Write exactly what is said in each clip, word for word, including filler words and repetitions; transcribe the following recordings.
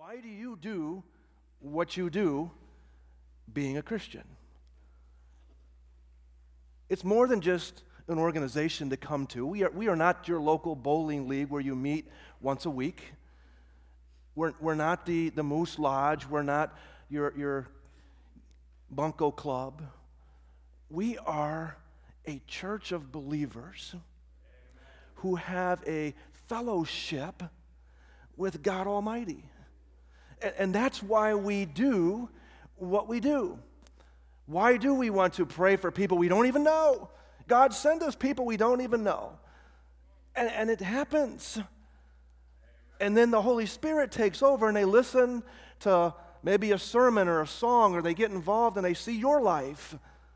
Why do you do what you do being a Christian? It's more than just an organization to come to. We are, we are not your local bowling league where you meet once a week. We're, we're not the, the Moose Lodge. We're not your, your Bunko Club. We are a church of believers who have a fellowship with God Almighty. And, and that's why we do what we do. Why do we want to pray for people we don't even know? God send us people we don't even know. And, and it happens. And then the Holy Spirit takes over and they listen to maybe a sermon or a song, or they get involved and they see your life.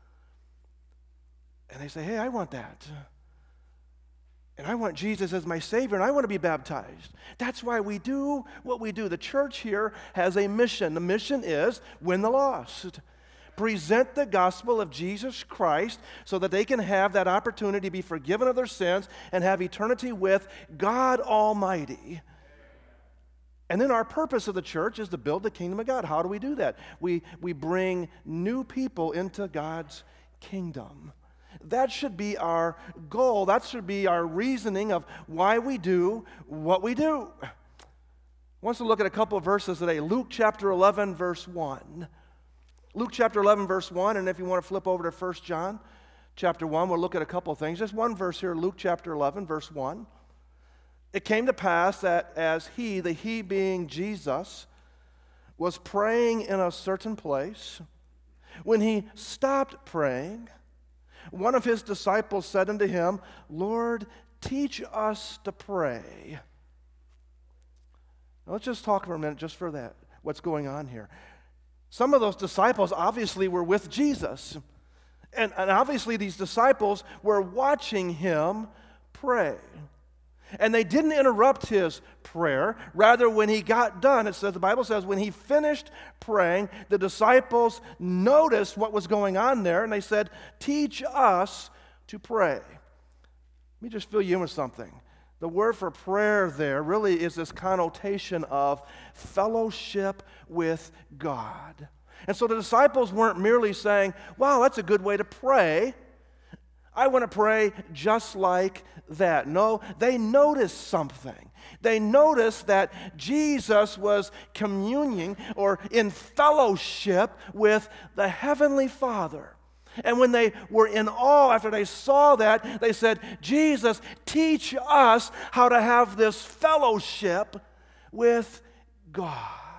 And they say, hey, I want that. And I want Jesus as my Savior, and I want to be baptized. That's why we do what we do. The church here has a mission. The mission is win the lost. Present the gospel of Jesus Christ so that they can have that opportunity to be forgiven of their sins and have eternity with God Almighty. And then our purpose of the church is to build the kingdom of God. How do we do that? We, we bring new people into God's kingdom. That should be our goal. That should be our reasoning of why we do what we do. I want us to look at a couple of verses today. Luke chapter eleven, verse one. Luke chapter eleven, verse one, and if you want to flip over to First John chapter one, we'll look at a couple of things. Just one verse here, Luke chapter eleven, verse one. It came to pass that as he, the he being Jesus, was praying in a certain place, when he stopped praying, one of his disciples said unto him, Lord, teach us to pray. Now, let's just talk for a minute just for that, what's going on here. Some of those disciples obviously were with Jesus. And, and obviously these disciples were watching him pray. And they didn't interrupt his prayer. Rather, when he got done, it says, the Bible says, when he finished praying, the disciples noticed what was going on there, and they said, teach us to pray. Let me just fill you in with something. The word for prayer there really is this connotation of fellowship with God. And so the disciples weren't merely saying, wow, that's a good way to pray. I want to pray just like that. No, they noticed something. They noticed that Jesus was communing or in fellowship with the Heavenly Father. And when they were in awe after they saw that, they said, Jesus, teach us how to have this fellowship with God.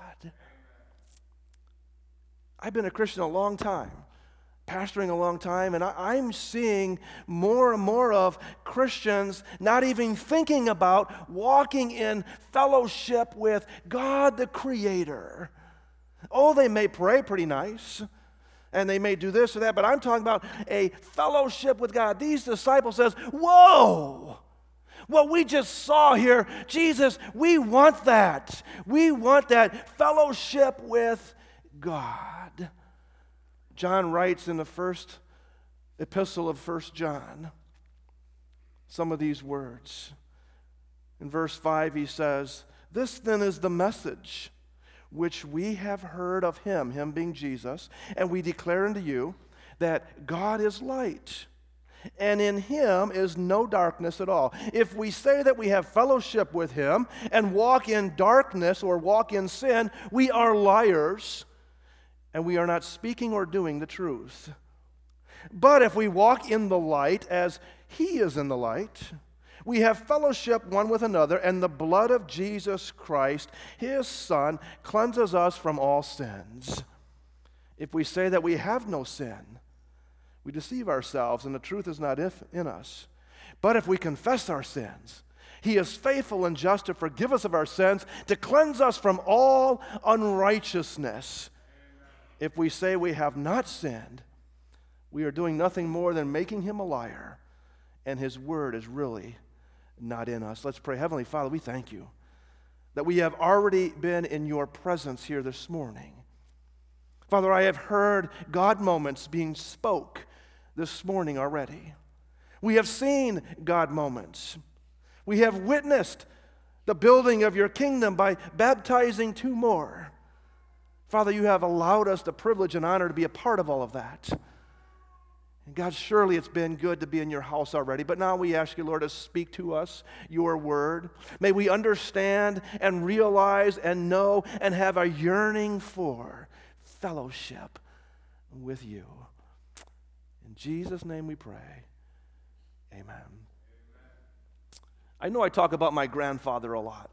I've been a Christian a long time. Pastoring a long time, and I, I'm seeing more and more of Christians not even thinking about walking in fellowship with God the Creator. Oh, they may pray pretty nice, and they may do this or that, but I'm talking about a fellowship with God. These disciples says, whoa! What we just saw here, Jesus, we want that. We want that fellowship with God. John writes in the first epistle of First John some of these words. In verse five he says, this then is the message which we have heard of him, him being Jesus, and we declare unto you that God is light, and in him is no darkness at all. If we say that we have fellowship with him and walk in darkness or walk in sin, we are liars, and we are not speaking or doing the truth. But if we walk in the light as he is in the light, we have fellowship one with another, and the blood of Jesus Christ, his Son, cleanses us from all sins. If we say that we have no sin, we deceive ourselves, and the truth is not if in us. But if we confess our sins, he is faithful and just to forgive us of our sins, to cleanse us from all unrighteousness. If we say we have not sinned, we are doing nothing more than making him a liar, and his word is really not in us. Let's pray. Heavenly Father, we thank you that we have already been in your presence here this morning. Father, I have heard God moments being spoke this morning already. We have seen God moments. We have witnessed the building of your kingdom by baptizing two more. Father, you have allowed us the privilege and honor to be a part of all of that. And God, surely it's been good to be in your house already, but now we ask you, Lord, to speak to us your word. May we understand and realize and know and have a yearning for fellowship with you. In Jesus' name we pray. Amen. I know I talk about my grandfather a lot.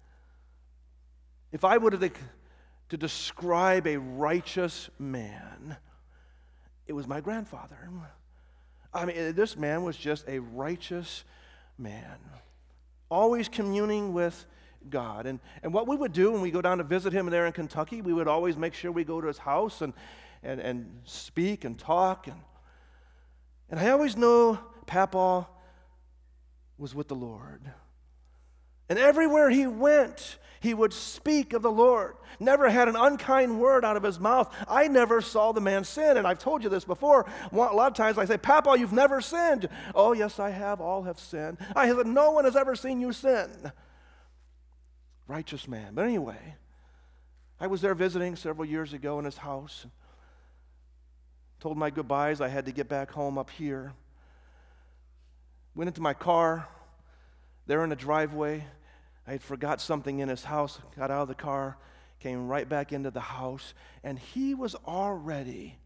If I were to, to describe a righteous man, it was my grandfather. I mean, this man was just a righteous man, always communing with God. And, and what we would do when we go down to visit him there in Kentucky, we would always make sure we go to his house and, and, and speak and talk. And, and I always knew Papa was with the Lord. And everywhere he went, he would speak of the Lord. Never had an unkind word out of his mouth. I never saw the man sin. And I've told you this before. A lot of times I say, Papa, you've never sinned. Oh, yes, I have. All have sinned. I said, no one has ever seen you sin. Righteous man. But anyway, I was there visiting several years ago in his house. Told my goodbyes. I had to get back home up here. Went into my car. There in the driveway, I had forgot something in his house, got out of the car, came right back into the house, and he was already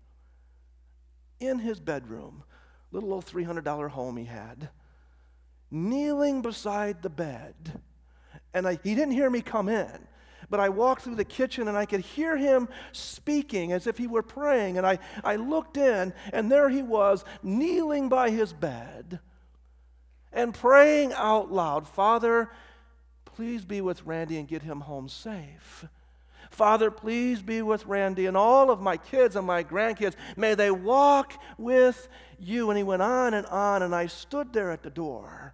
in his bedroom, little old three hundred dollars home he had, kneeling beside the bed. And I, he didn't hear me come in, but I walked through the kitchen and I could hear him speaking as if he were praying. And I, I looked in, and there he was, kneeling by his bed and praying out loud, Father, please be with Randy and get him home safe. Father, please be with Randy and all of my kids and my grandkids. May they walk with you. And he went on and on, and I stood there at the door.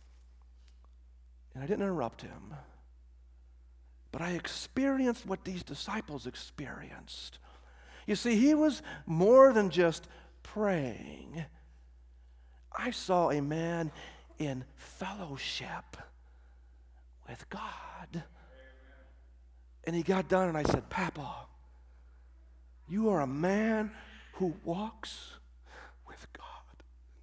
And I didn't interrupt him. But I experienced what these disciples experienced. You see, he was more than just praying. I saw a man in fellowship with God. And he got done, and I said, Papa, you are a man who walks with God.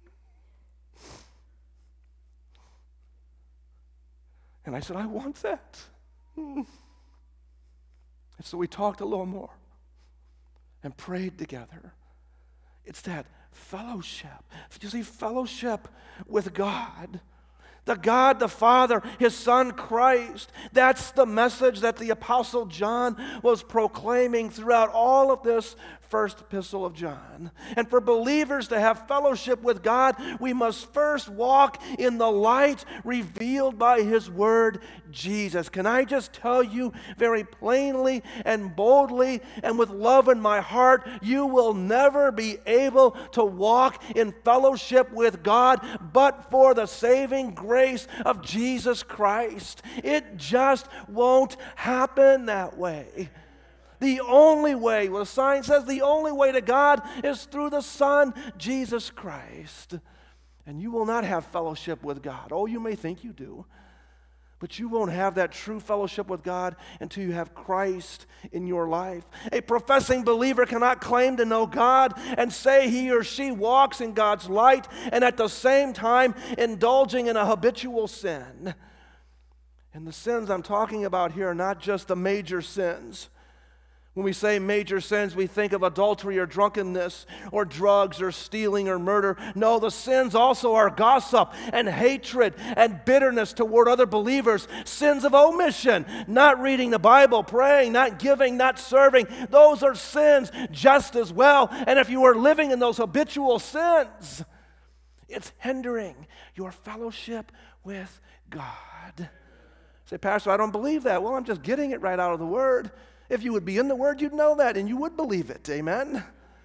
And I said, I want that. And so we talked a little more and prayed together. It's that fellowship. You see, fellowship with God. The God, the Father, His Son, Christ. That's the message that the Apostle John was proclaiming throughout all of this first epistle of John. And for believers to have fellowship with God, we must first walk in the light revealed by His Word, Jesus. Can I just tell you very plainly and boldly and with love in my heart, you will never be able to walk in fellowship with God but for the saving grace of Jesus Christ. It just won't happen that way. The only way, well, the sign says the only way to God is through the Son, Jesus Christ. And you will not have fellowship with God. Oh, you may think you do, but you won't have that true fellowship with God until you have Christ in your life. A professing believer cannot claim to know God and say he or she walks in God's light and at the same time indulging in a habitual sin. And the sins I'm talking about here are not just the major sins. When we say major sins, we think of adultery or drunkenness or drugs or stealing or murder. No, the sins also are gossip and hatred and bitterness toward other believers. Sins of omission, not reading the Bible, praying, not giving, not serving. Those are sins just as well. And if you are living in those habitual sins, it's hindering your fellowship with God. Say, Pastor, I don't believe that. Well, I'm just getting it right out of the Word. If you would be in the Word, you'd know that, and you would believe it. Amen?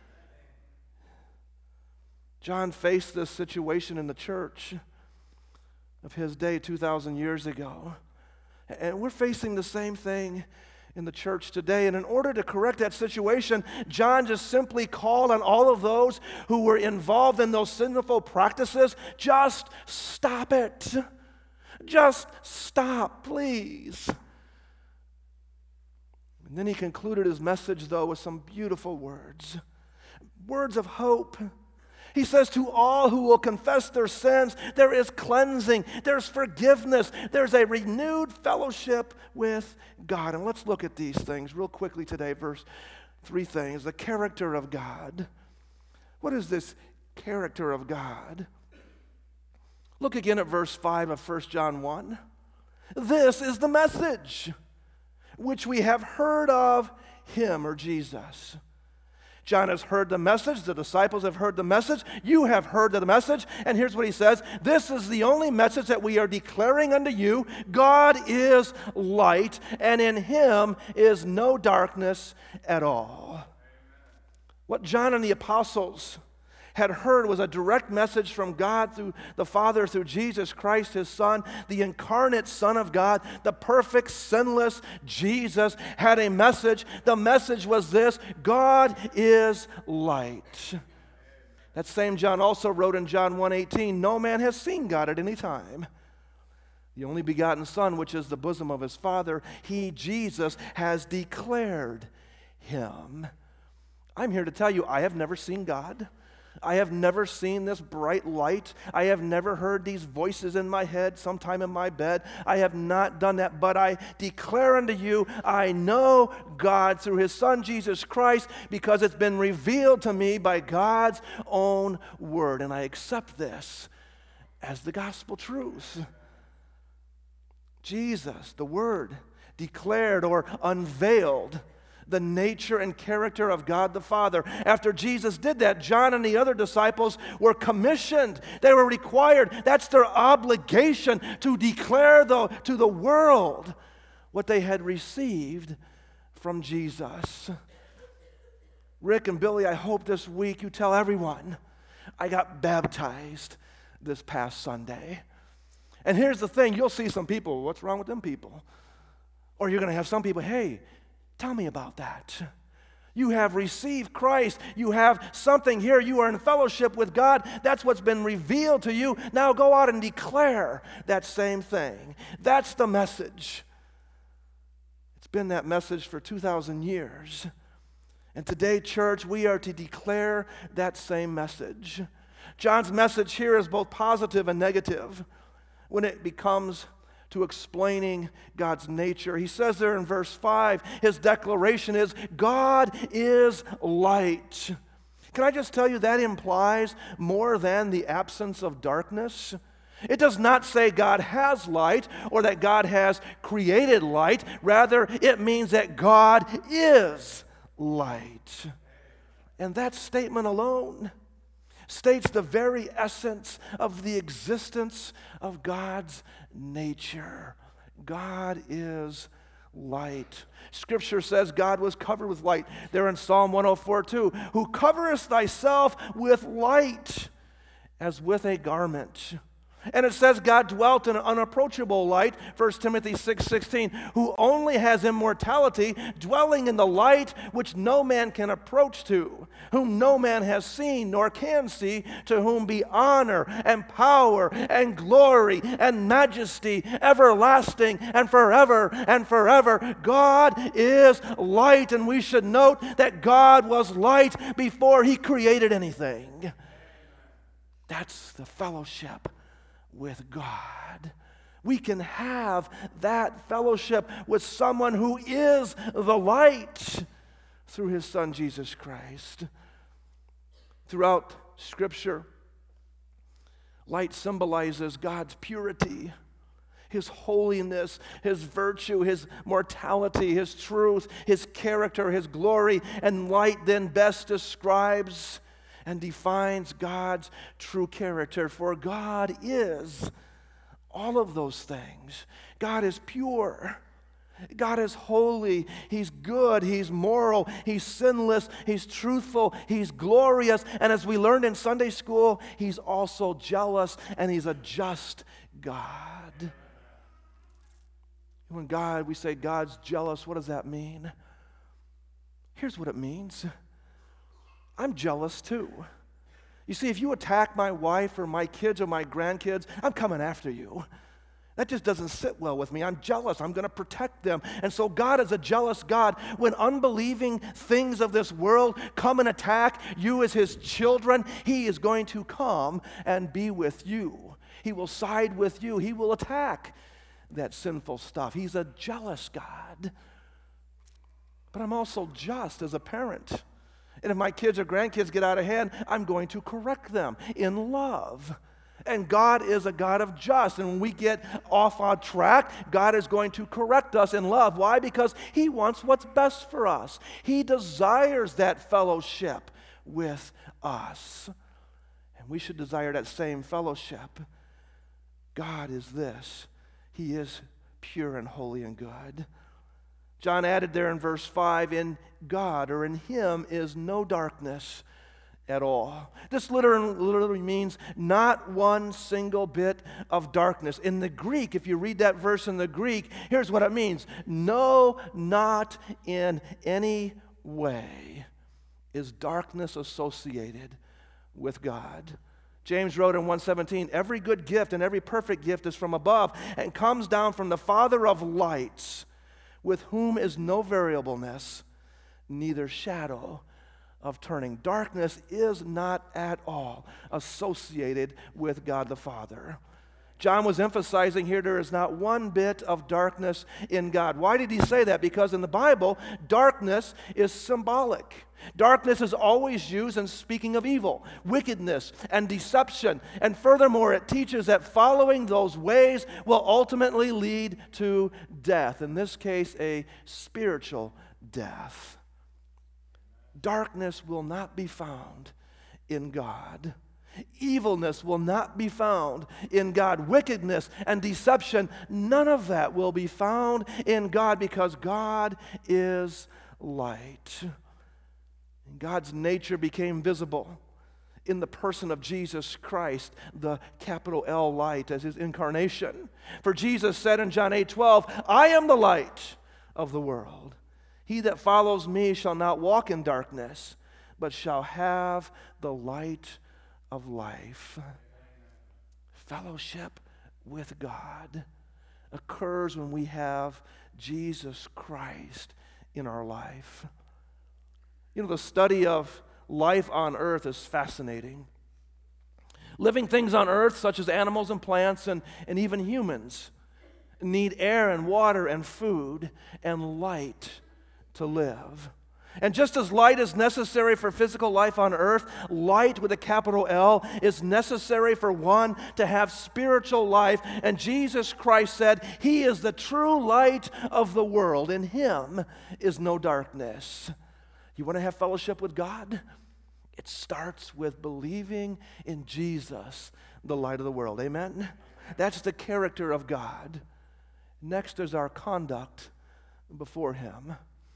John faced this situation in the church of his day two thousand years ago. And we're facing the same thing in the church today. And in order to correct that situation, John just simply called on all of those who were involved in those sinful practices, just stop it. Just stop, please. And then he concluded his message, though, with some beautiful words. Words of hope. He says, to all who will confess their sins, there is cleansing, there's forgiveness, there's a renewed fellowship with God. And let's look at these things real quickly today. Verse, three things. The character of God. What is this character of God? Look again at verse five of First John one. This is the message which we have heard of him, or Jesus. John has heard the message. The disciples have heard the message. You have heard the message. And here's what he says. This is the only message that we are declaring unto you. God is light, and in him is no darkness at all. What John and the apostles had heard was a direct message from God through the Father, through Jesus Christ, his Son, the incarnate Son of God, the perfect, sinless Jesus had a message. The message was this: God is light. That same John also wrote in John one eighteen, no man has seen God at any time. The only begotten Son, which is the bosom of his Father, he, Jesus, has declared him. I'm here to tell you, I have never seen God. I have never seen this bright light. I have never heard these voices in my head sometime in my bed. I have not done that, but I declare unto you, I know God through his Son, Jesus Christ, because it's been revealed to me by God's own word, and I accept this as the gospel truth. Jesus, the Word, declared or unveiled the nature and character of God the Father. After Jesus did that, John and the other disciples were commissioned. They were required. That's their obligation, to declare the, to the world what they had received from Jesus. Rick and Billy, I hope this week you tell everyone, I got baptized this past Sunday. And here's the thing, you'll see some people, what's wrong with them people? Or you're going to have some people, hey, tell me about that. You have received Christ. You have something here. You are in fellowship with God. That's what's been revealed to you. Now go out and declare that same thing. That's the message. It's been that message for two thousand years. And today, church, we are to declare that same message. John's message here is both positive and negative when it becomes to explaining God's nature. He says there in verse five, his declaration is, God is light. Can I just tell you that implies more than the absence of darkness? It does not say God has light or that God has created light. Rather, it means that God is light. And that statement alone states the very essence of the existence of God's nature. God is light. Scripture says God was covered with light. There in Psalm one oh four two, who covereth thyself with light as with a garment. And it says God dwelt in an unapproachable light, First Timothy six sixteen, who only has immortality, dwelling in the light which no man can approach to, whom no man has seen nor can see, to whom be honor and power and glory and majesty everlasting and forever and forever. God is light, and we should note that God was light before he created anything. That's the fellowship with God. We can have that fellowship with someone who is the light through his Son, Jesus Christ. Throughout Scripture, light symbolizes God's purity, his holiness, his virtue, his mortality, his truth, his character, his glory, and light then best describes and defines God's true character. For God is all of those things. God is pure. God is holy. He's good. He's moral. He's sinless. He's truthful. He's glorious. And as we learned in Sunday school, he's also jealous, and he's a just God. When God, we say God's jealous, what does that mean? Here's what it means. I'm jealous too. You see, if you attack my wife or my kids or my grandkids, I'm coming after you. That just doesn't sit well with me. I'm jealous. I'm going to protect them. And so God is a jealous God. When unbelieving things of this world come and attack you as his children, he is going to come and be with you. He will side with you. He will attack that sinful stuff. He's a jealous God. But I'm also just as a parent. And if my kids or grandkids get out of hand, I'm going to correct them in love. And God is a God of just. And when we get off on track, God is going to correct us in love. Why? Because he wants what's best for us. He desires that fellowship with us. And we should desire that same fellowship. God is this. He is pure and holy and good. John added there in verse five, in God or in him is no darkness at all. This literally, literally means not one single bit of darkness. In the Greek, if you read that verse in the Greek, here's what it means. No, not in any way is darkness associated with God. James wrote in one seventeen, every good gift and every perfect gift is from above and comes down from the Father of lights, with whom is no variableness, neither shadow of turning. Darkness is not at all associated with God the Father. John was emphasizing here there is not one bit of darkness in God. Why did he say that? Because in the Bible, darkness is symbolic. Darkness is always used in speaking of evil, wickedness, and deception. And furthermore, it teaches that following those ways will ultimately lead to death. In this case, a spiritual death. Darkness will not be found in God. Evilness will not be found in God. Wickedness and deception, none of that will be found in God because God is light. And God's nature became visible in the person of Jesus Christ, the capital L light, as his incarnation. For Jesus said in John eight twelve, I am the light of the world. He that follows me shall not walk in darkness, but shall have the light of life. Fellowship with God occurs when we have Jesus Christ in our life. You know, the study of life on earth is fascinating. Living things on earth, such as animals and plants and, and even humans, need air and water and food and light to live. And just as light is necessary for physical life on earth, light with a capital L is necessary for one to have spiritual life. And Jesus Christ said, He is the true light of the world. In Him is no darkness. You want to have fellowship with God? It starts with believing in Jesus, the light of the world. Amen? That's the character of God. Next is our conduct before Him.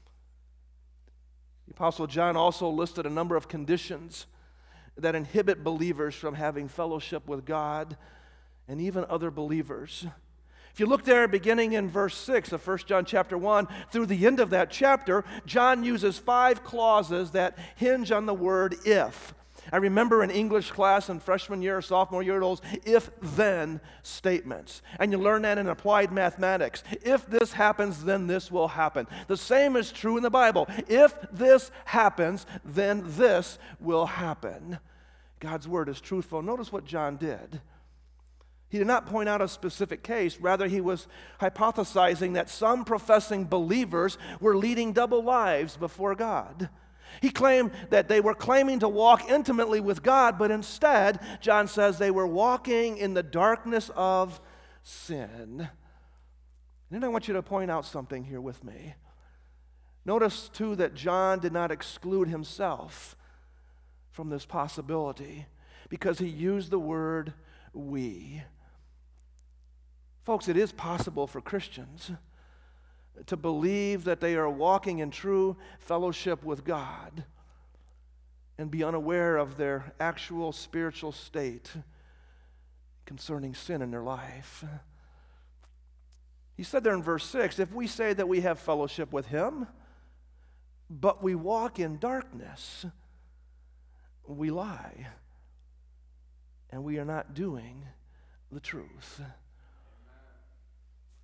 The Apostle John also listed a number of conditions that inhibit believers from having fellowship with God and even other believers. If you look there beginning in verse six of First John chapter one, through the end of that chapter, John uses five clauses that hinge on the word if. I remember in English class in freshman year or sophomore year, those if-then statements. And you learn that in applied mathematics. If this happens, then this will happen. The same is true in the Bible. If this happens, then this will happen. God's word is truthful. Notice what John did. He did not point out a specific case. Rather, he was hypothesizing that some professing believers were leading double lives before God. He claimed that they were claiming to walk intimately with God, but instead, John says, they were walking in the darkness of sin. And then I want you to point out something here with me. Notice, too, that John did not exclude himself from this possibility because he used the word we. Folks, it is possible for Christians to believe that they are walking in true fellowship with God and be unaware of their actual spiritual state concerning sin in their life. He said there in verse six, if we say that we have fellowship with Him, but we walk in darkness, we lie, and we are not doing the truth.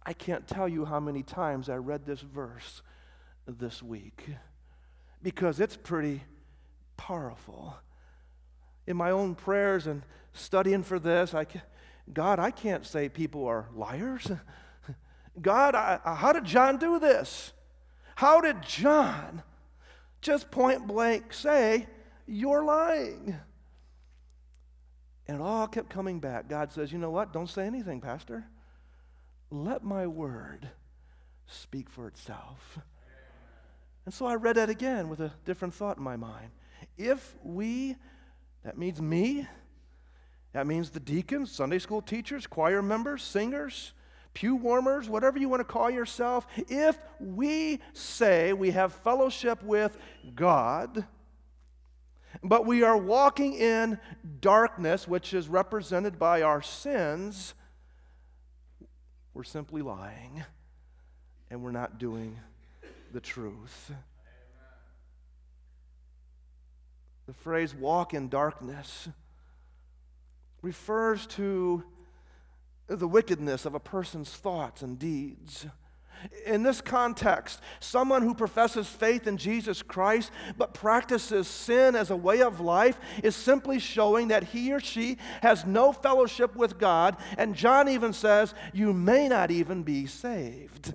I can't tell you how many times I read this verse this week because it's pretty powerful. In my own prayers and studying for this, I can, God, I can't say people are liars. God, I, how did John do this? How did John just point blank say, you're lying? And it all kept coming back. God says, you know what? Don't say anything, Pastor. Let my word speak for itself. And so I read that again with a different thought in my mind. If we, that means me, that means the deacons, Sunday school teachers, choir members, singers, pew warmers, whatever you want to call yourself, if we say we have fellowship with God, but we are walking in darkness, which is represented by our sins, we're simply lying, and we're not doing the truth. Amen. The phrase walk in darkness refers to the wickedness of a person's thoughts and deeds. In this context, someone who professes faith in Jesus Christ but practices sin as a way of life is simply showing that he or she has no fellowship with God, and John even says, you may not even be saved.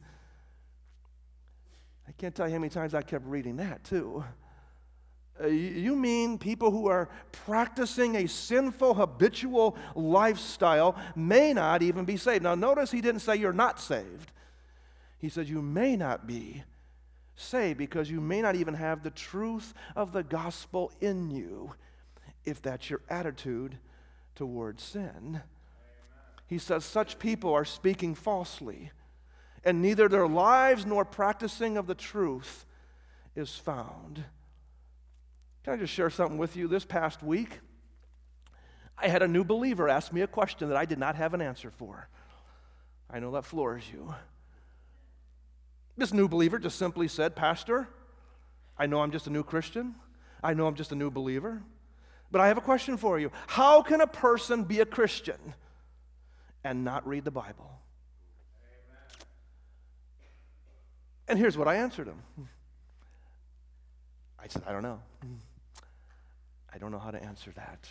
I can't tell you how many times I kept reading that too. Uh, you mean people who are practicing a sinful, habitual lifestyle may not even be saved. Now notice he didn't say you're not saved. He said you may not be saved because you may not even have the truth of the gospel in you if that's your attitude towards sin. Amen. He says such people are speaking falsely, and neither their lives nor practicing of the truth is found. Can I just share something with you? This past week, I had a new believer ask me a question that I did not have an answer for. I know that floors you. This new believer just simply said, Pastor, I know I'm just a new Christian. I know I'm just a new believer. But I have a question for you. How can a person be a Christian and not read the Bible? Amen. And here's what I answered him. I said, I don't know. I don't know how to answer that.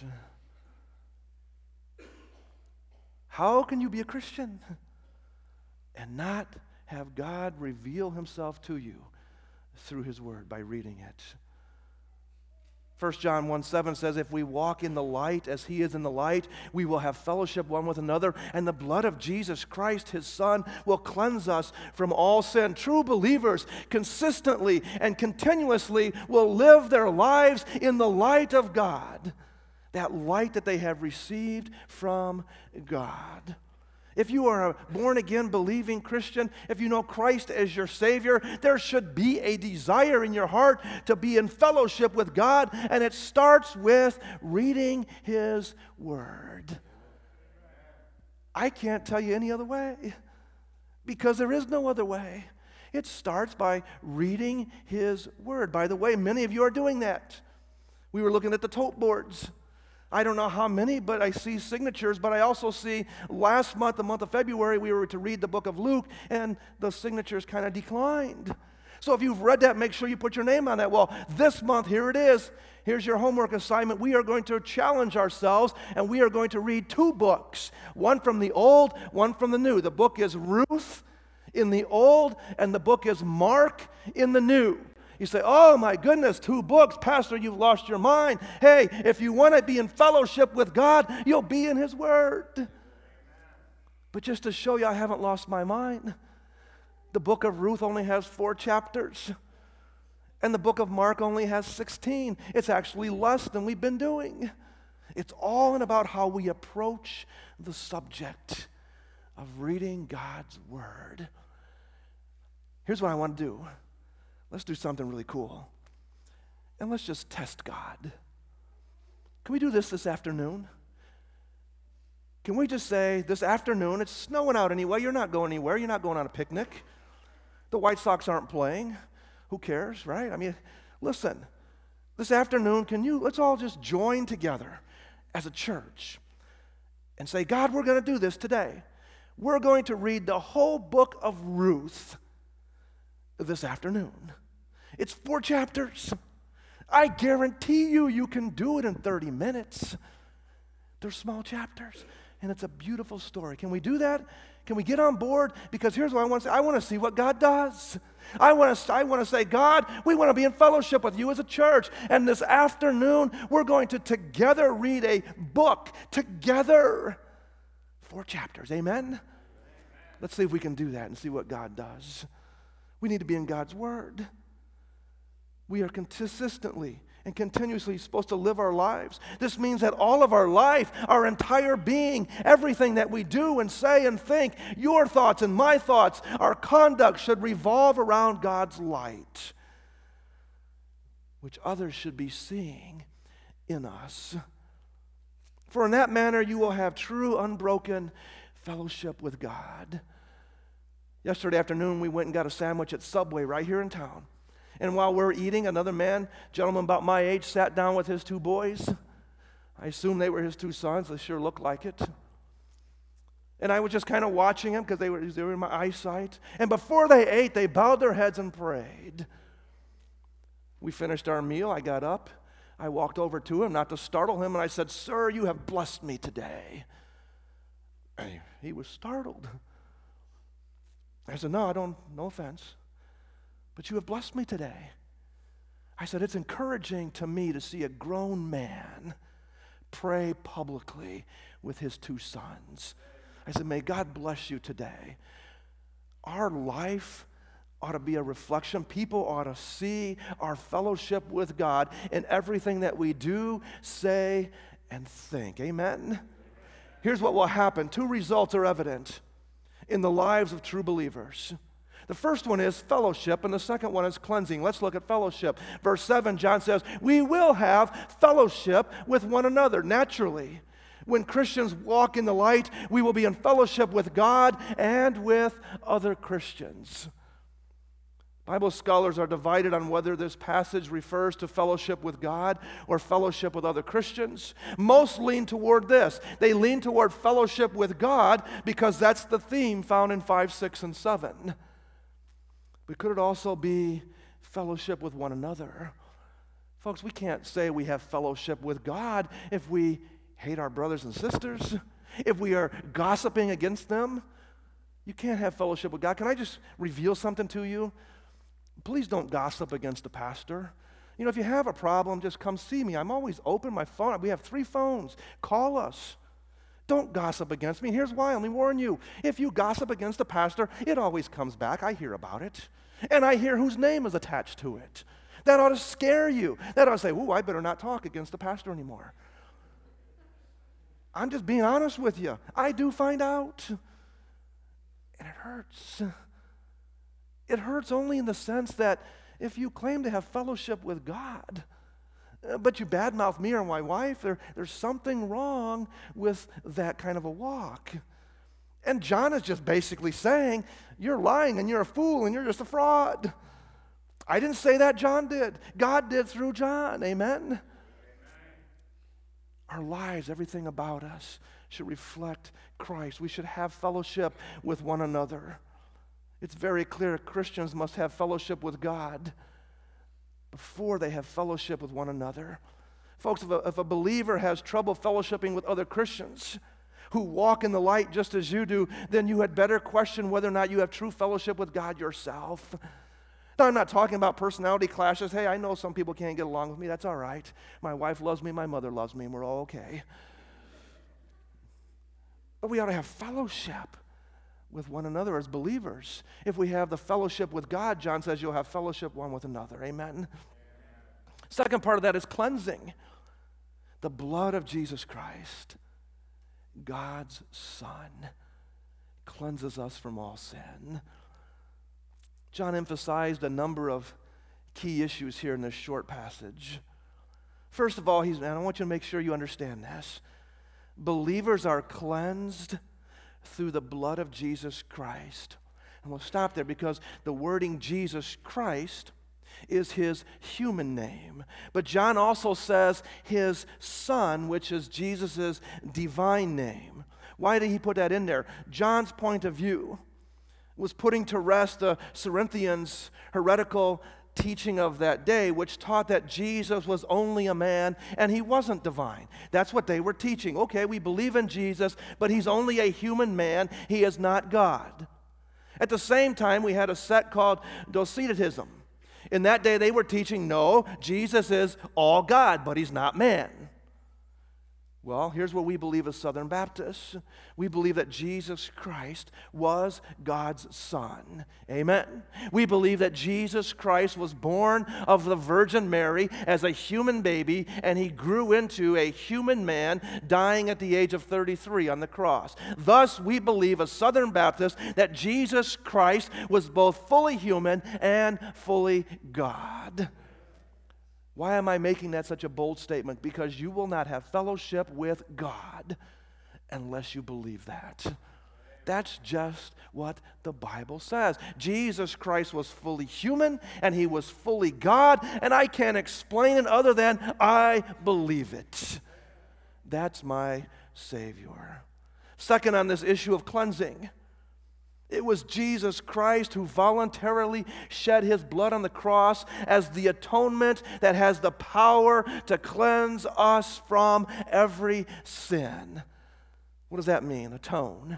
How can you be a Christian and not have God reveal himself to you through his word by reading it? First John one seven says, if we walk in the light as he is in the light, we will have fellowship one with another, and the blood of Jesus Christ, his Son, will cleanse us from all sin. True believers consistently and continuously will live their lives in the light of God, that light that they have received from God. If you are a born-again, believing Christian, if you know Christ as your Savior, there should be a desire in your heart to be in fellowship with God, and it starts with reading his word. I can't tell you any other way, because there is no other way. It starts by reading his word. By the way, many of you are doing that. We were looking at the tote boards. I don't know how many, but I see signatures, but I also see last month, the month of February, we were to read the book of Luke, and the signatures kind of declined. So if you've read that, make sure you put your name on that. Well, this month, here it is. Here's your homework assignment. We are going to challenge ourselves, and we are going to read two books, one from the Old, one from the New. The book is Ruth in the Old, and the book is Mark in the New. You say, oh my goodness, two books. Pastor, you've lost your mind. Hey, if you want to be in fellowship with God, you'll be in his word. But just to show you I haven't lost my mind, the book of Ruth only has four chapters, and the book of Mark only has sixteen. It's actually less than we've been doing. It's all in about how we approach the subject of reading God's word. Here's what I want to do. Let's do something really cool. And let's just test God. Can we do this this afternoon? Can we just say, this afternoon, it's snowing out anyway. You're not going anywhere. You're not going on a picnic. The White Sox aren't playing. Who cares, right? I mean, listen, this afternoon, can you, let's all just join together as a church and say, God, we're going to do this today. We're going to read the whole book of Ruth this afternoon. It's four chapters. I guarantee you, you can do it in thirty minutes. They're small chapters, and it's a beautiful story. Can we do that? Can we get on board? Because here's what I want to say. I want to see what God does. I want to, I want to say, God, we want to be in fellowship with you as a church. And this afternoon, we're going to together read a book together. Four chapters. Amen? Let's see if we can do that and see what God does. We need to be in God's Word. We are consistently and continuously supposed to live our lives. This means that all of our life, our entire being, everything that we do and say and think, your thoughts and my thoughts, our conduct should revolve around God's light, which others should be seeing in us. For in that manner you will have true, unbroken fellowship with God. Yesterday afternoon we went and got a sandwich at Subway right here in town. And while we're eating, another man, gentleman about my age, sat down with his two boys. I assume they were his two sons. They sure looked like it. And I was just kind of watching them because they were, they were in my eyesight. And before they ate, they bowed their heads and prayed. We finished our meal. I got up. I walked over to him, not to startle him, and I said, "Sir, you have blessed me today." And he was startled. I said, "No, I don't, no offense. But you have blessed me today." I said, "It's encouraging to me to see a grown man pray publicly with his two sons." I said, "May God bless you today." Our life ought to be a reflection. People ought to see our fellowship with God in everything that we do, say, and think. Amen? Here's what will happen. Two results are evident in the lives of true believers. The first one is fellowship, and the second one is cleansing. Let's look at fellowship. Verse seven, John says, we will have fellowship with one another naturally. When Christians walk in the light, we will be in fellowship with God and with other Christians. Bible scholars are divided on whether this passage refers to fellowship with God or fellowship with other Christians. Most lean toward this. They lean toward fellowship with God because that's the theme found in five, six, and seven. But could it also be fellowship with one another? Folks, we can't say we have fellowship with God if we hate our brothers and sisters, if we are gossiping against them. You can't have fellowship with God. Can I just reveal something to you? Please don't gossip against the pastor. You know, if you have a problem, just come see me. I'm always open. My phone, we have three phones. Call us. Don't gossip against me. Here's why. Let me warn you. If you gossip against the pastor, it always comes back. I hear about it. And I hear whose name is attached to it. That ought to scare you. That ought to say, ooh, I better not talk against the pastor anymore. I'm just being honest with you. I do find out. And it hurts. It hurts only in the sense that if you claim to have fellowship with God, but you badmouth me or my wife, there, there's something wrong with that kind of a walk. And John is just basically saying, you're lying and you're a fool and you're just a fraud. I didn't say that, John did. God did through John. Amen? Amen. Our lives, everything about us, should reflect Christ. We should have fellowship with one another. It's very clear Christians must have fellowship with God before they have fellowship with one another. Folks, if a, if a believer has trouble fellowshipping with other Christians who walk in the light just as you do, then you had better question whether or not you have true fellowship with God yourself. Now, I'm not talking about personality clashes. Hey, I know some people can't get along with me. That's all right. My wife loves me, my mother loves me, and we're all okay. But we ought to have fellowship with one another as believers. If we have the fellowship with God, John says you'll have fellowship one with another. Amen? Amen. Second part of that is cleansing. The blood of Jesus Christ, God's Son, cleanses us from all sin. John emphasized a number of key issues here in this short passage. First of all, he's, and I want you to make sure you understand this. Believers are cleansed through the blood of Jesus Christ. And we'll stop there because the wording Jesus Christ is his human name. But John also says his Son, which is Jesus' divine name. Why did he put that in there? John's point of view was putting to rest the Cerinthians' heretical teaching of that day, which taught that Jesus was only a man and he wasn't divine. That's what they were teaching. Okay, we believe in Jesus, but he's only a human man. He is not God. At the same time, we had a sect called Docetism. In that day, they were teaching, no, Jesus is all God, but he's not man. Well, here's what we believe as Southern Baptists. We believe that Jesus Christ was God's Son. Amen. We believe that Jesus Christ was born of the Virgin Mary as a human baby, and he grew into a human man, dying at the age of thirty-three on the cross. Thus, we believe as Southern Baptists that Jesus Christ was both fully human and fully God. Why am I making that such a bold statement? Because you will not have fellowship with God unless you believe that. That's just what the Bible says. Jesus Christ was fully human and he was fully God, and I can't explain it other than I believe it. That's my Savior. Second, on this issue of cleansing, it was Jesus Christ who voluntarily shed his blood on the cross as the atonement that has the power to cleanse us from every sin. What does that mean, atone?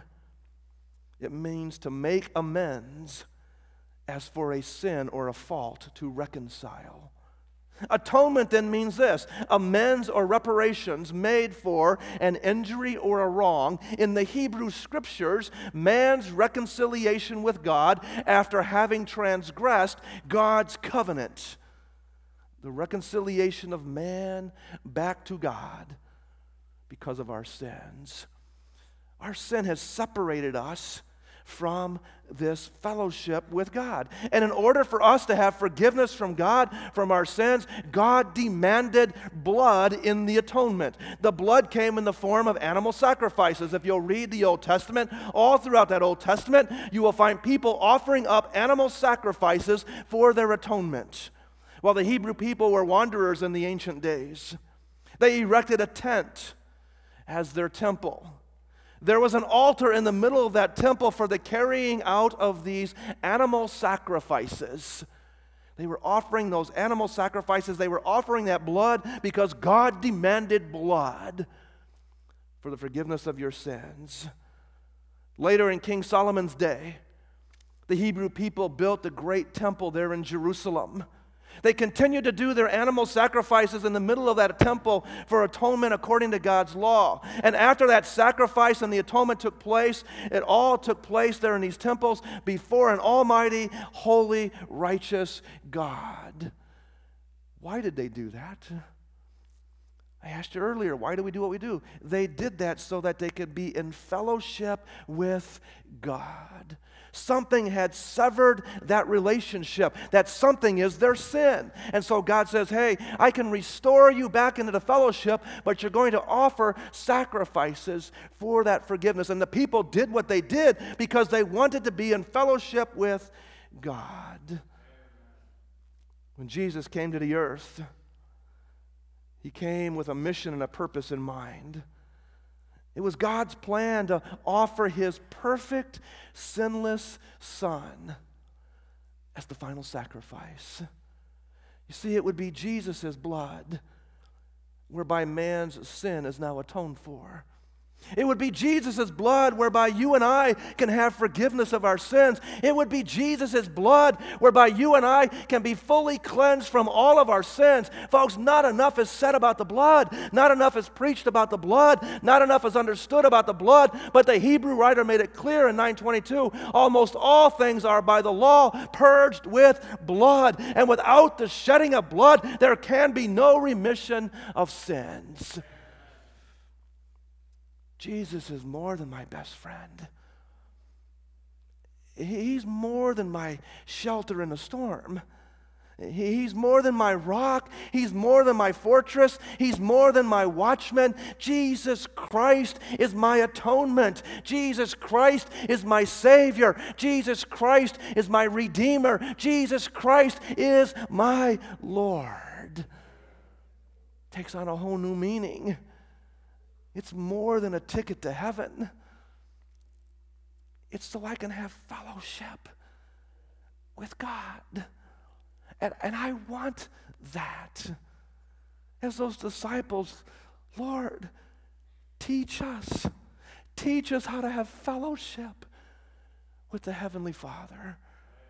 It means to make amends as for a sin or a fault, to reconcile. Atonement then means this: amends or reparations made for an injury or a wrong. In the Hebrew Scriptures, man's reconciliation with God after having transgressed God's covenant. The reconciliation of man back to God because of our sins. Our sin has separated us from this fellowship with God. And in order for us to have forgiveness from God from our sins, God demanded blood in the atonement. The blood came in the form of animal sacrifices. If you'll read the Old Testament, all throughout that Old Testament, you will find people offering up animal sacrifices for their atonement. While the Hebrew people were wanderers in the ancient days, they erected a tent as their temple. There was an altar in the middle of that temple for the carrying out of these animal sacrifices. They were offering those animal sacrifices. They were offering that blood because God demanded blood for the forgiveness of your sins. Later in King Solomon's day, the Hebrew people built the great temple there in Jerusalem. They continued to do their animal sacrifices in the middle of that temple for atonement according to God's law. And after that sacrifice and the atonement took place, it all took place there in these temples before an almighty, holy, righteous God. Why did they do that? I asked you earlier, why do we do what we do? They did that so that they could be in fellowship with God. Something had severed that relationship. That something is their sin. And so God says, hey, I can restore you back into the fellowship, but you're going to offer sacrifices for that forgiveness. And the people did what they did because they wanted to be in fellowship with God. When Jesus came to the earth, he came with a mission and a purpose in mind. It was God's plan to offer his perfect, sinless Son as the final sacrifice. You see, it would be Jesus' blood whereby man's sin is now atoned for. It would be Jesus' blood whereby you and I can have forgiveness of our sins. It would be Jesus' blood whereby you and I can be fully cleansed from all of our sins. Folks, not enough is said about the blood. Not enough is preached about the blood. Not enough is understood about the blood. But the Hebrew writer made it clear in nine twenty-two, almost all things are by the law purged with blood. And without the shedding of blood, there can be no remission of sins. Jesus is more than my best friend. He's more than my shelter in a storm. He's more than my rock. He's more than my fortress. He's more than my watchman. Jesus Christ is my atonement. Jesus Christ is my Savior. Jesus Christ is my Redeemer. Jesus Christ is my Lord. Takes on a whole new meaning. It's more than a ticket to heaven. It's so I can have fellowship with God. And, and I want that. As those disciples, Lord, teach us. Teach us how to have fellowship with the Heavenly Father.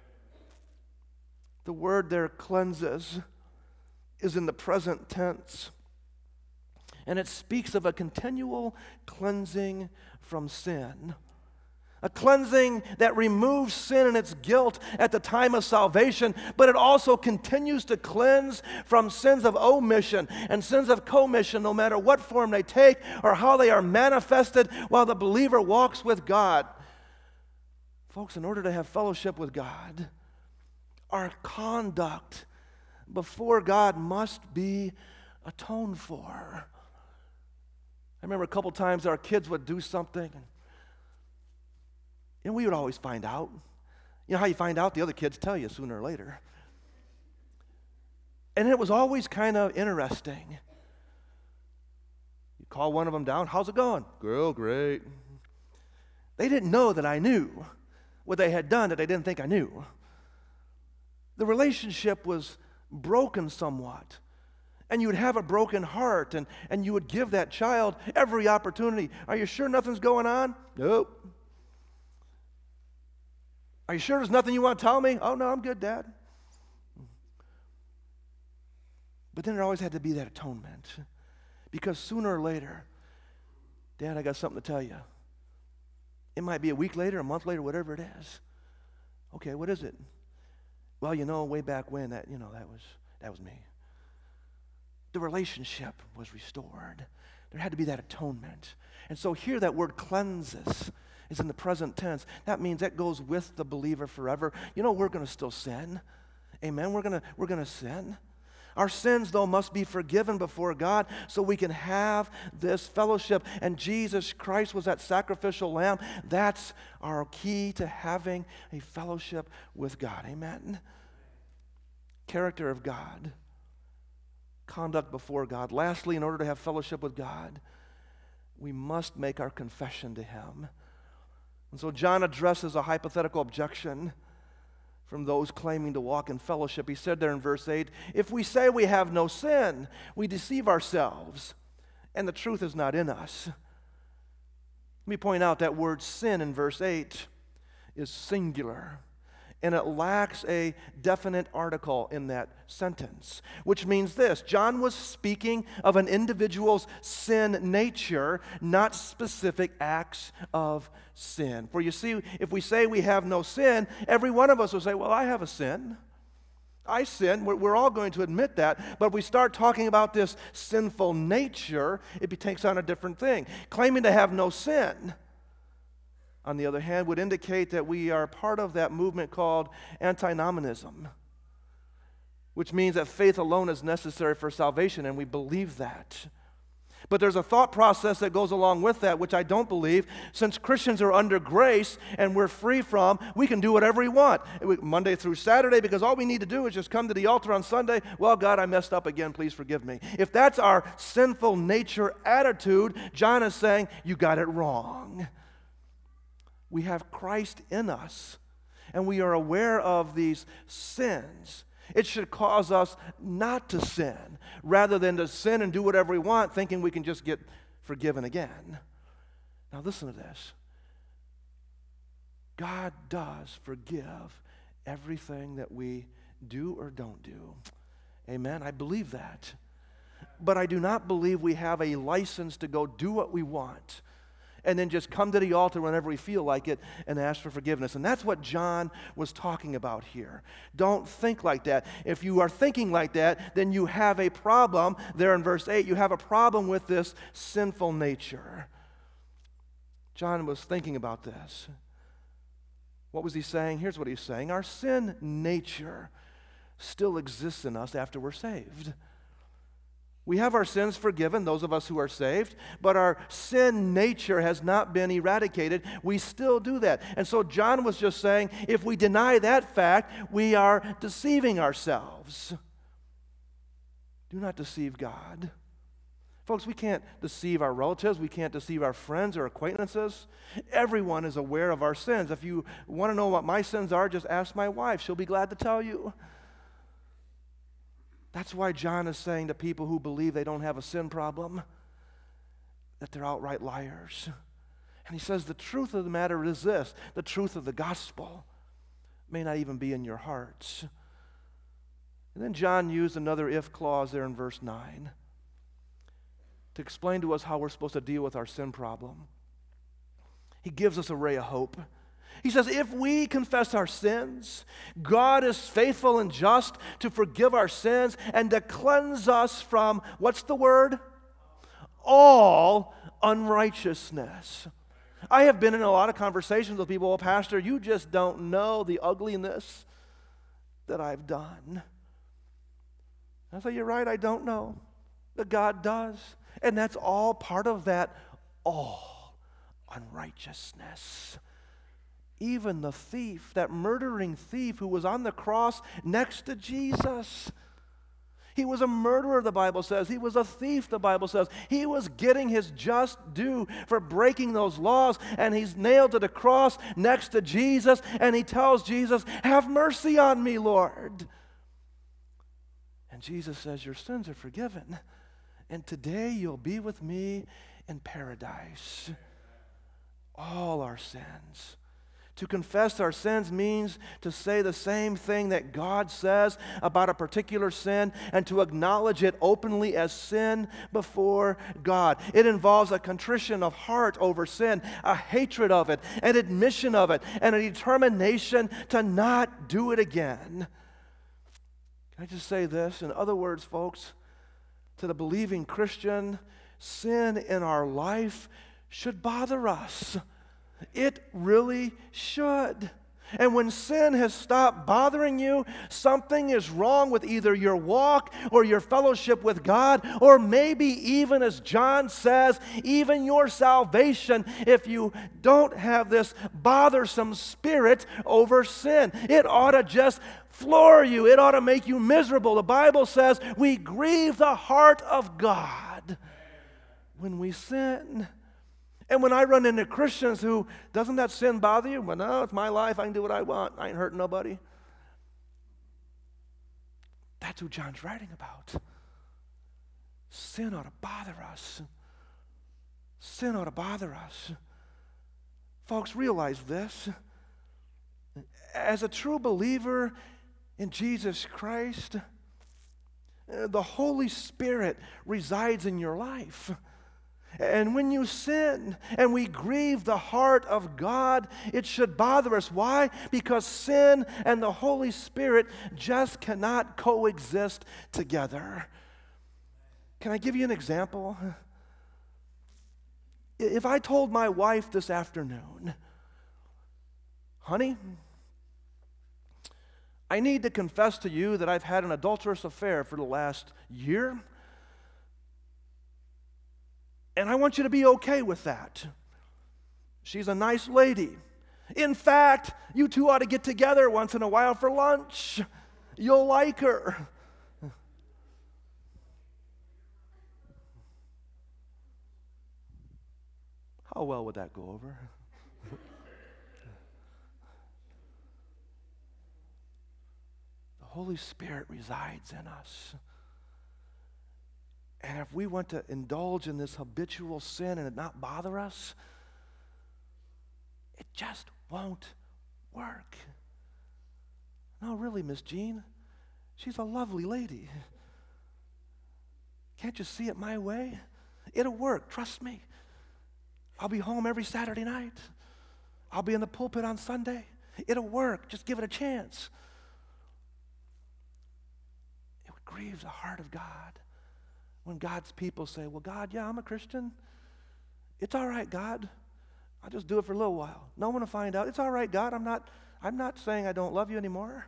The word there, cleanses, is in the present tense. And it speaks of a continual cleansing from sin. A cleansing that removes sin and its guilt at the time of salvation, but it also continues to cleanse from sins of omission and sins of commission, no matter what form they take or how they are manifested while the believer walks with God. Folks, in order to have fellowship with God, our conduct before God must be atoned for. I remember a couple times our kids would do something, and And we would always find out. You know how you find out? The other kids tell you sooner or later. And it was always kind of interesting. You call one of them down, how's it going? Girl, great. They didn't know that I knew what they had done that they didn't think I knew. The relationship was broken somewhat. And you would have a broken heart, and, and you would give that child every opportunity. Are you sure nothing's going on? Nope. Are you sure there's nothing you want to tell me? Oh, no, I'm good, Dad. But then there always had to be that atonement. Because sooner or later, Dad, I got something to tell you. It might be a week later, a month later, whatever it is. Okay, what is it? Well, you know, way back when, that, you know, that was, that was me. The relationship was restored. There had to be that atonement. And so here that word cleanses is in the present tense. That means that goes with the believer forever. You know, we're going to still sin. Amen. We're going to we're going to sin. Our sins, though, must be forgiven before God so we can have this fellowship. And Jesus Christ was that sacrificial lamb. That's our key to having a fellowship with God. Amen. Character of God. Conduct before God. Lastly, in order to have fellowship with God, we must make our confession to Him. And so John addresses a hypothetical objection from those claiming to walk in fellowship. He said there in verse eight, if we say we have no sin, we deceive ourselves, and the truth is not in us. Let me point out that word sin in verse eight is singular, and it lacks a definite article in that sentence, which means this. John was speaking of an individual's sin nature, not specific acts of sin. For you see, if we say we have no sin, every one of us will say, well, I have a sin. I sin. We're, we're all going to admit that. But if we start talking about this sinful nature, it takes on a different thing. Claiming to have no sin, on the other hand, would indicate that we are part of that movement called antinomianism, which means that faith alone is necessary for salvation, and we believe that. But there's a thought process that goes along with that, which I don't believe. Since Christians are under grace and we're free from, we can do whatever we want, Monday through Saturday, because all we need to do is just come to the altar on Sunday. Well, God, I messed up again. Please forgive me. If that's our sinful nature attitude, John is saying, you got it wrong. We have Christ in us, and we are aware of these sins. It should cause us not to sin, rather than to sin and do whatever we want, thinking we can just get forgiven again. Now listen to this. God does forgive everything that we do or don't do. Amen? I believe that. But I do not believe we have a license to go do what we want and then just come to the altar whenever we feel like it and ask for forgiveness. And that's what John was talking about here. Don't think like that. If you are thinking like that, then you have a problem. There in verse eight, you have a problem with this sinful nature. John was thinking about this. What was he saying? Here's what he's saying. Our sin nature still exists in us after we're saved. We have our sins forgiven, those of us who are saved, but our sin nature has not been eradicated. We still do that. And so John was just saying, if we deny that fact, we are deceiving ourselves. Do not deceive God. Folks, we can't deceive our relatives. We can't deceive our friends or acquaintances. Everyone is aware of our sins. If you want to know what my sins are, just ask my wife. She'll be glad to tell you. That's why John is saying to people who believe they don't have a sin problem that they're outright liars. And he says the truth of the matter is this: the truth of the gospel may not even be in your hearts. And then John used another if clause there in verse nine to explain to us how we're supposed to deal with our sin problem. He gives us a ray of hope. He says, if we confess our sins, God is faithful and just to forgive our sins and to cleanse us from, what's the word? All unrighteousness. I have been in a lot of conversations with people, well, Pastor, you just don't know the ugliness that I've done. I say, you're right, I don't know. But God does. And that's all part of that all unrighteousness. Even the thief, that murdering thief who was on the cross next to Jesus. He was a murderer, the Bible says. He was a thief, the Bible says. He was getting his just due for breaking those laws, and he's nailed to the cross next to Jesus, and he tells Jesus, have mercy on me, Lord. And Jesus says, your sins are forgiven, and today you'll be with me in paradise. All our sins. To confess our sins means to say the same thing that God says about a particular sin and to acknowledge it openly as sin before God. It involves a contrition of heart over sin, a hatred of it, an admission of it, and a determination to not do it again. Can I just say this? In other words, folks, to the believing Christian, sin in our life should bother us. It really should. And when sin has stopped bothering you, something is wrong with either your walk or your fellowship with God, or maybe even, as John says, even your salvation, if you don't have this bothersome spirit over sin. It ought to just floor you. It ought to make you miserable. The Bible says we grieve the heart of God when we sin. And when I run into Christians who, doesn't that sin bother you? Well, no, it's my life. I can do what I want. I ain't hurting nobody. That's who John's writing about. Sin ought to bother us. Sin ought to bother us. Folks, realize this. As a true believer in Jesus Christ, the Holy Spirit resides in your life. And when you sin and we grieve the heart of God, it should bother us. Why? Because sin and the Holy Spirit just cannot coexist together. Can I give you an example? If I told my wife this afternoon, honey, I need to confess to you that I've had an adulterous affair for the last year, and I want you to be okay with that. She's a nice lady. In fact, you two ought to get together once in a while for lunch. You'll like her. How well would that go over? The Holy Spirit resides in us. And if we want to indulge in this habitual sin and it not bother us, it just won't work. No, really, Miss Jean, she's a lovely lady. Can't you see it my way? It'll work, trust me. I'll be home every Saturday night. I'll be in the pulpit on Sunday. It'll work, just give it a chance. It would grieve the heart of God when God's people say, well, God, yeah, I'm a Christian. It's all right, God. I'll just do it for a little while. No one will find out. It's all right, God. I'm not, I'm not saying I don't love you anymore.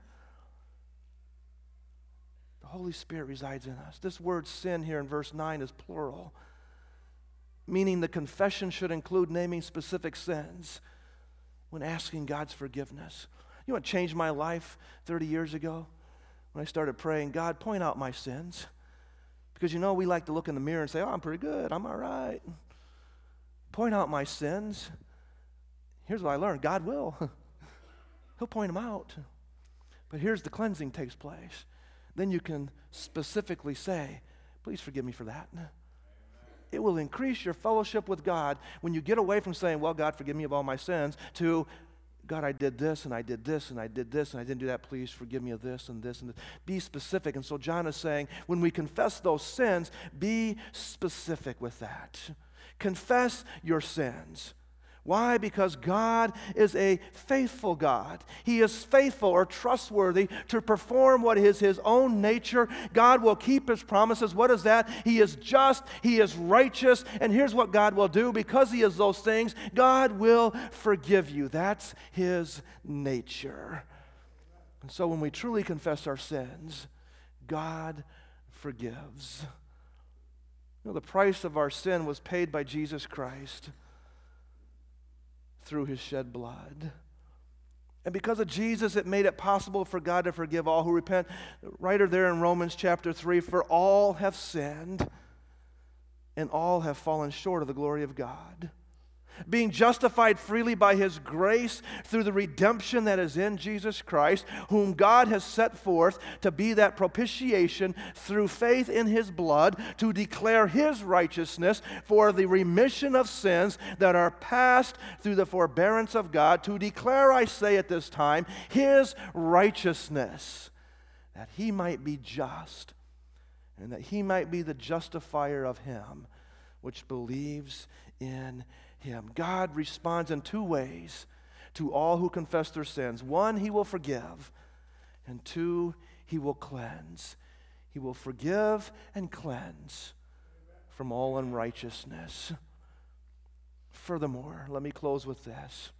The Holy Spirit resides in us. This word sin here in verse nine is plural, meaning the confession should include naming specific sins when asking God's forgiveness. You know what changed my life thirty years ago? When I started praying, God, point out my sins. Because you know, we like to look in the mirror and say, oh, I'm pretty good, I'm all right. Point out my sins. Here's what I learned, God will. He'll point them out. But here's the cleansing takes place. Then you can specifically say, please forgive me for that. It will increase your fellowship with God when you get away from saying, well, God, forgive me of all my sins, to, God, I did this, and I did this, and I did this, and I didn't do that. Please forgive me of this and this and this. Be specific. And so John is saying, when we confess those sins, be specific with that. Confess your sins. Why? Because God is a faithful God. He is faithful or trustworthy to perform what is His own nature. God will keep His promises. What is that? He is just. He is righteous. And here's what God will do. Because He is those things, God will forgive you. That's His nature. And so when we truly confess our sins, God forgives. You know, the price of our sin was paid by Jesus Christ through His shed blood. And because of Jesus, it made it possible for God to forgive all who repent. The writer there in Romans chapter three, for all have sinned and all have fallen short of the glory of God. Being justified freely by His grace through the redemption that is in Jesus Christ, whom God has set forth to be that propitiation through faith in His blood, to declare His righteousness for the remission of sins that are past through the forbearance of God, to declare, I say at this time, His righteousness, that He might be just, and that He might be the justifier of him which believes in Him. God responds in two ways to all who confess their sins. One, He will forgive, and two, He will cleanse. He will forgive and cleanse from all unrighteousness. Furthermore, let me close with this.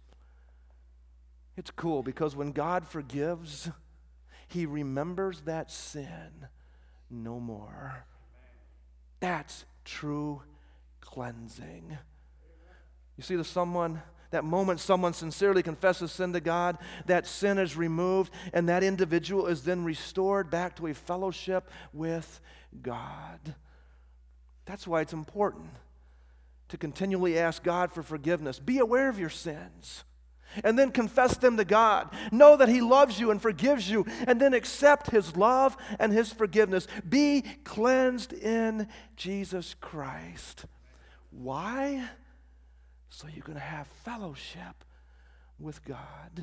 It's cool because when God forgives, He remembers that sin no more. That's true cleansing. You see, the someone, that moment someone sincerely confesses sin to God, that sin is removed, and that individual is then restored back to a fellowship with God. That's why it's important to continually ask God for forgiveness. Be aware of your sins, and then confess them to God. Know that He loves you and forgives you, and then accept His love and His forgiveness. Be cleansed in Jesus Christ. Why? So you're going to have fellowship with God.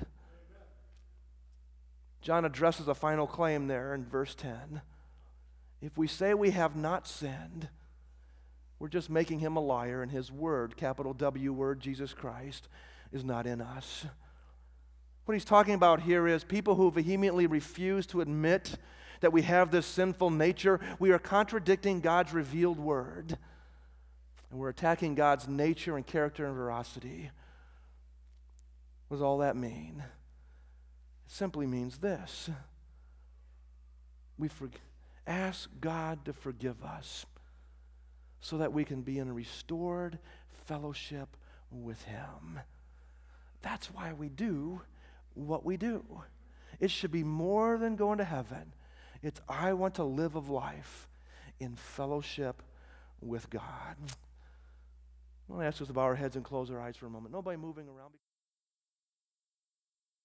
John addresses a final claim there in verse ten. If we say we have not sinned, we're just making Him a liar, and His word, capital W word, Jesus Christ, is not in us. What he's talking about here is people who vehemently refuse to admit that we have this sinful nature. We are contradicting God's revealed word. And we're attacking God's nature and character and veracity. What does all that mean? It simply means this. We for- ask God to forgive us so that we can be in a restored fellowship with Him. That's why we do what we do. It should be more than going to heaven. It's I want to live a life in fellowship with God. I want to ask us to bow our heads and close our eyes for a moment. Nobody moving around.